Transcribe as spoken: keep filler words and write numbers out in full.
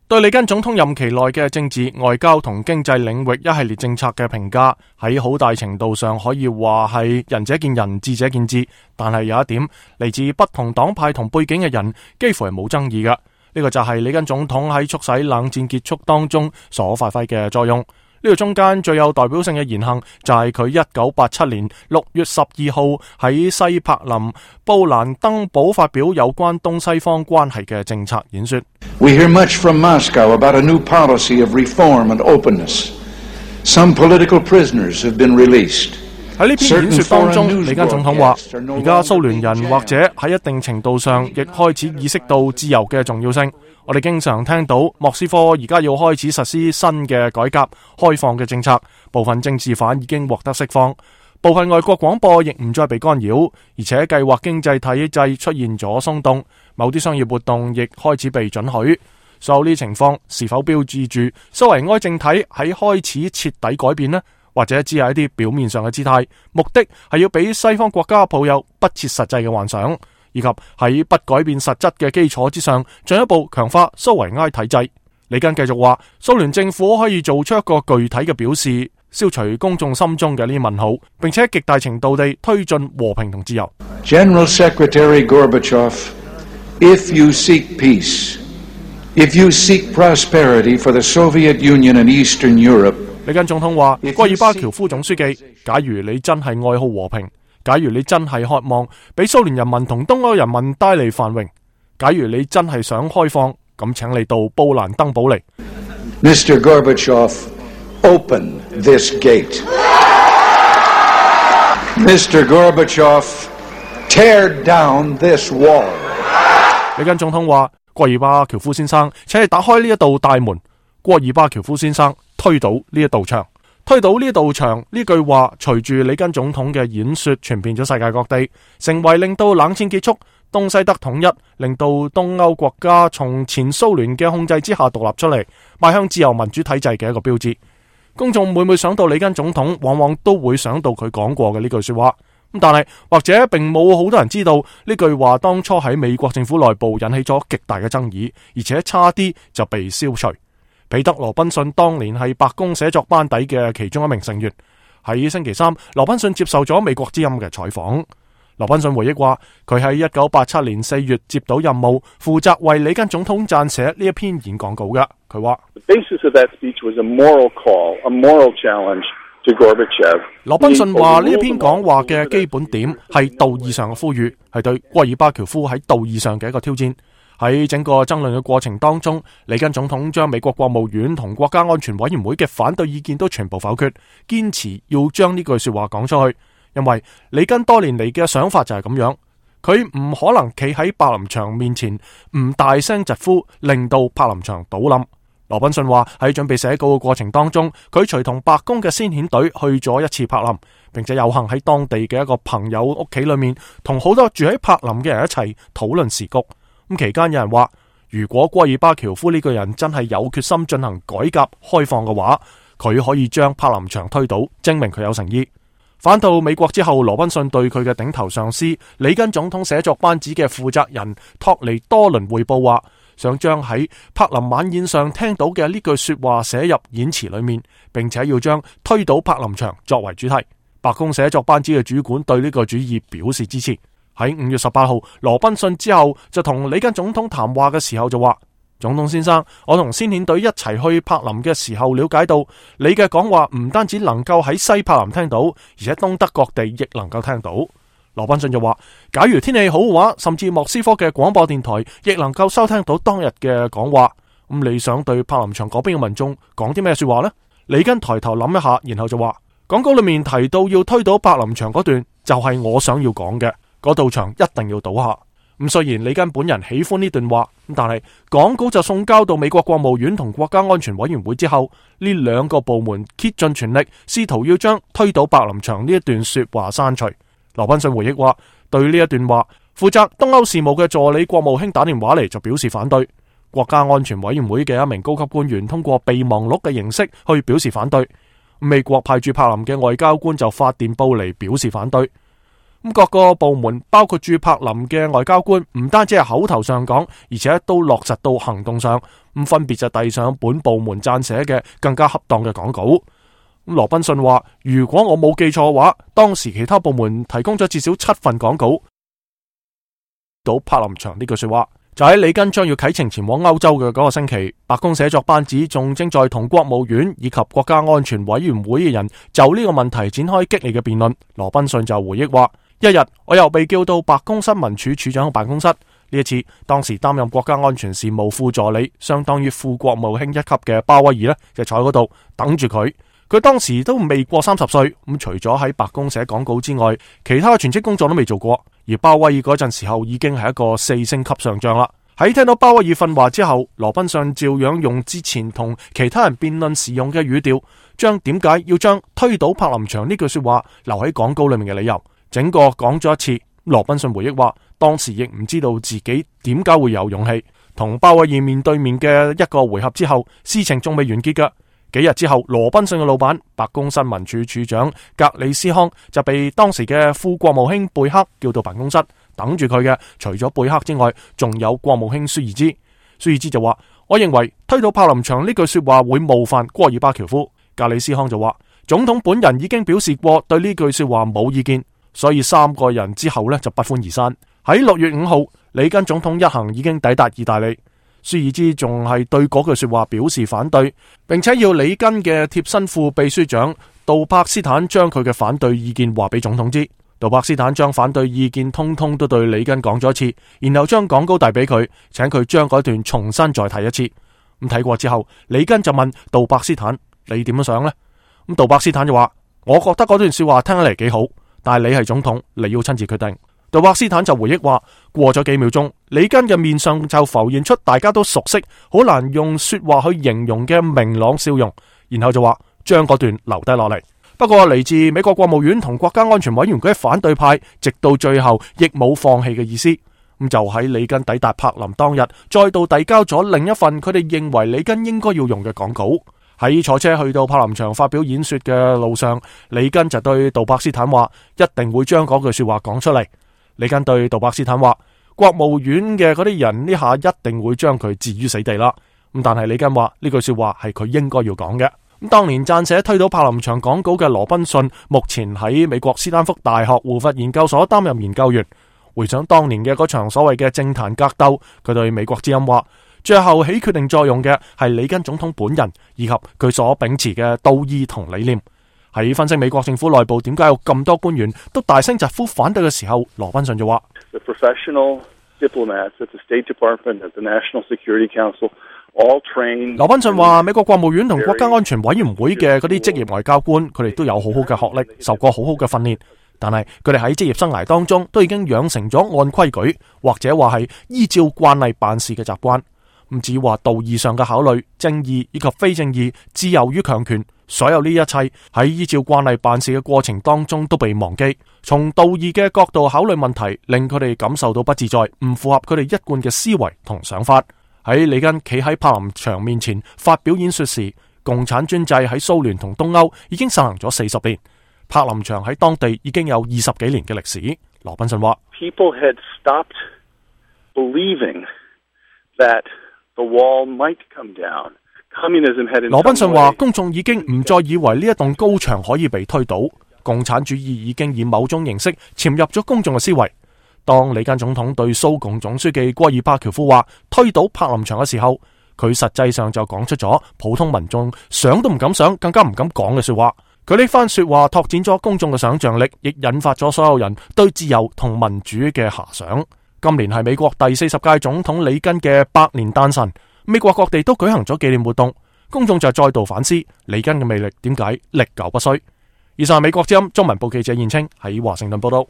對里根總統任期內嘅政治、外交同經濟領域一系列政策嘅評價，喺好大程度上可以話係仁者見仁，智者見智。但係有一點，嚟自不同黨派同背景嘅人幾乎係冇爭議嘅，呢、這個就係里根總統喺促使冷戰結束當中所發揮嘅作用。呢、這個中間最有代表性嘅言行就係佢一九八七年六月十二號喺西柏林布蘭登堡發表有關東西方關係嘅政策演說。 We hear much from Moscow about a new policy of reform and openness. Some political prisoners have been released. 喺呢篇演說當中，里根總統話：而家蘇聯人或者喺一定程度上亦開始意識到自由嘅重要性。我哋經常聽到莫斯科而家要開始實施新嘅改革、開放嘅政策，部分政治犯已經獲得釋放，部分外國廣播亦唔再被干擾，而且計劃經濟體制出現咗鬆動，某啲商業活動亦開始被准許。所有呢情況是否標誌住蘇維埃政體喺開始徹底改變呢？或者只係一啲表面上嘅姿態，目的係要俾西方國家抱有不切實際嘅幻想，以及喺不改變實質嘅基礎之上進一步強化蘇維埃體制。里根繼續話，蘇聯政府可以做出一個具體嘅表示，消除公眾心中嘅呢啲問號，並且極大程度地推進和平同自由。 General Secretary Gorbachev, if you seek peace, if you seek prosperity for the Soviet Union and Eastern Europe， 里根總統話：戈爾巴喬夫總書記，假如你真係愛好和平，假如你真係渴望俾蘇聯人民同東歐人民帶嚟繁榮，假如你真係想開放，咁請你到布蘭登堡嚟。 Mister Gorbachev, open this gate. Mister Gorbachev, tear down this wall. 里根總統話：戈爾巴喬夫先生，請你打開呢一道大門。戈爾巴喬夫先生，推倒呢一道牆，推倒呢一道牆。呢句話隨住里根總統嘅演說傳遍咗世界各地，成為令到冷戰結束、東西德統一，令到東歐國家從前蘇聯嘅控制之下獨立出嚟，邁向自由民主體制嘅一個標誌。公眾每每想到里根總統，往往都會想到佢講過嘅呢句說話。咁但係或者並冇好多人知道呢句話當初喺美國政府內部引起咗極大嘅爭議，而且差啲就被消除。彼得羅賓遜當年係白宮寫作班底嘅其中一名成員。喺星期三，羅賓遜接受咗美國之音嘅採訪。羅賓遜回憶話，佢喺一九八七年四月接到任務，負責為里根總統撰寫呢一篇演講稿嘅。佢話羅賓遜話呢一篇講話嘅基本點係道義上嘅呼籲，係對戈爾巴喬夫喺道義上嘅一個挑戰。喺整個爭論嘅過程當中，里根總統將美國國務院同國家安全委員會嘅反對意見都全部否決，堅持要將呢句說話講出去。因為里根多年嚟嘅想法就係咁樣，佢唔可能企喺柏林牆面前唔大聲疾呼，令到柏林牆倒冧。羅賓遜話喺準備寫稿嘅過程當中，佢隨同白宮嘅先遣隊去咗一次柏林，並且有幸喺當地嘅一個朋友屋企裏面，同好多住喺柏林嘅人一齊討論時局。咁期間有人話，如果戈爾巴喬夫呢個人真係有決心進行改革開放嘅話，佢可以將柏林牆推倒，證明佢有誠意。返到美國之後，羅賓遜對佢嘅頂頭上司里根總統寫作班子嘅負責人托尼多倫匯報話，想將喺柏林晚宴上聽到嘅呢句說話寫入演辭裏面，並且要將推倒柏林牆作為主題。白宮寫作班子嘅主管對呢個主意表示支持。喺五月十八號，羅賓遜之後就同里根總統談話嘅時候就話，總統先生，我同先遣隊一齊去柏林嘅時候了解到，你嘅講話唔單止能夠喺西柏林聽到，而且東德各地亦能夠聽到。羅賓遜就話，假如天氣好嘅話，甚至莫斯科嘅廣播電台亦能夠收聽到當日嘅講話。咁你想對柏林牆嗰邊嘅民眾講啲咩說話呢？里根抬頭諗一下，然後就話，講稿裏面提到要推倒柏林牆嗰段，就係我想要講嘅。嗰道牆一定要倒下。咁雖然里根本人喜歡呢段話，但係講稿就送交到美國國務院同國家安全委員會之後，呢兩個部門竭盡全力，試圖要將推倒柏林牆呢一段說話刪除。羅賓遜回憶話，對呢一段話，負責東歐事務嘅助理國務卿打電話嚟就表示反對。國家安全委員會嘅一名高級官員通過備忘錄嘅形式去表示反對。美國派駐柏林嘅外交官就發電報嚟表示反對。 咁各個部門包括駐柏林嘅外交官，唔單止係口頭上講，而且都落實到行動上，咁分別就遞上本部門撰寫嘅更加恰當嘅講稿。咁羅賓遜話，如果我冇記錯嘅話，當時其他部門提供咗至少七份講稿。到柏林牆呢句說話，就喺里根將要啟程前往歐洲嘅嗰個星期，白宮寫作班子仲正在同國務院以及國家安全委員會嘅人就呢個問題展開激烈嘅辯論。羅賓遜就回憶話，一日我又被叫到白宮新聞處處長嘅辦公室，呢一次當時擔任國家安全事務副助理，相當於副國務卿一級嘅鮑威爾呢，就坐喺嗰度等住佢。佢當時都未過三十歲，咁除咗喺白宮寫講稿之外，其他全職工作都未做過。而鮑威爾嗰陣時候已經係一個四星級上將啦。喺聽到鮑威爾訓話之後，羅賓遜照樣用之前同其他人辯論時用嘅語調，將點解要將推倒柏林牆呢句說話留喺講稿裏面嘅理由，整個講咗一次。羅賓遜回憶話，當時亦唔知道自己點解會有勇氣同鮑威爾面對面嘅一個回合之後，事情仲未完結㗎。幾日之後，羅賓遜嘅老闆白宮新聞處處長格里斯康就被當時嘅副國務卿貝克叫到辦公室等住佢嘅。除咗貝克之外，仲有國務卿舒爾茲。舒爾茲就話，我認為推倒柏林牆呢句說話會冒犯戈爾巴喬夫。格里斯康就話，總統本人已經表示過對呢句說話冇意見，所以三個人之後呢就不歡而散。喺六月五號，里根總統一行已經抵達意大利。舒爾茲仲係對嗰句說話表示反對，並且要里根嘅貼身副秘書長杜柏斯坦將佢嘅反對意見話俾總統知。杜柏斯坦將反對意見通通都對里根講咗一次，然後將講稿遞俾佢，請佢將嗰段重新再睇一次。咁睇過之後，里根就問杜柏斯坦，你點樣想呢？咁杜柏斯坦就話，我覺得嗰段說話聽起嚟幾好，但係你係總統，你要親自決定。杜柏斯坦就回憶話，過咗幾秒鐘，里根嘅面上就浮現出大家都熟悉、好難用說話去形容嘅明朗笑容，然後就話將嗰段留低落嚟。不過嚟自美國國務院同國家安全委員會嘅反對派，直到最後亦冇放棄嘅意思。咁就喺里根抵達柏林當日，再度遞交咗另一份佢哋認為里根應該要用嘅講稿。喺坐車去到柏林牆發表演說嘅路上，里根就對杜柏斯坦話，一定會將嗰句說話講出嚟。里根對杜柏斯坦話，國務院嘅嗰啲人呢下一定會將佢置於死地啦。咁但係里根話呢句說話係佢應該要講嘅。咁當年撰寫推倒柏林牆講稿嘅羅賓遜，目前喺美國斯坦福大學胡佛研究所擔任研究員。回想當年嘅嗰場所謂嘅政壇格鬥，佢對美國之音話，最後起決定作用嘅係里根總統本人以及佢所秉持嘅道義同理念。喺分析美國政府內部點解有咁多官員都大聲疾呼反對嘅時候，羅賓遜就話： The professional diplomats at the State Department, at the National Security Council, all trained。羅賓遜話：美國國務院同國家安全委員會嘅嗰啲職業外交官，佢哋都有好好嘅學歷，受過好好嘅訓練，但係佢哋喺職業生涯當中都已經養成咗按規矩或者話係依照慣例辦事嘅習慣。唔止話道義上嘅考慮，正義以及非正義，自由與強權，所有呢一切喺依照慣例辦事嘅過程當中都被忘記。從道義嘅角度考慮問題，令佢哋感受到不自在，唔符合佢哋一貫嘅思維同想法。喺里根企喺柏林牆面前發表演說時，共產專制喺蘇聯同東歐已經實行咗四十年，柏林牆喺當地已經有二十幾年嘅歷史。羅賓遜話 People had stopped believing that the wall might come down。 羅賓遜話，公眾已經唔再以為呢一棟高牆可以被推倒，共產主義已經以某種形式潛入咗公眾嘅思維。當里根總統對蘇共總書記戈爾巴喬夫話推倒柏林牆嘅時候，佢實際上就講出咗普通民眾想都唔敢想，更加唔敢講嘅說話。佢呢番說話拓展咗公眾嘅想象力，亦引發咗所有人對自由同民主嘅遐想。今年係美國第四十屆總統里根嘅百年誕辰。美國各地都舉行咗紀念活動，公眾就再度反思里根嘅魅力點解歷久不衰。以上係美國之音中文部記者燕青喺華盛頓報道。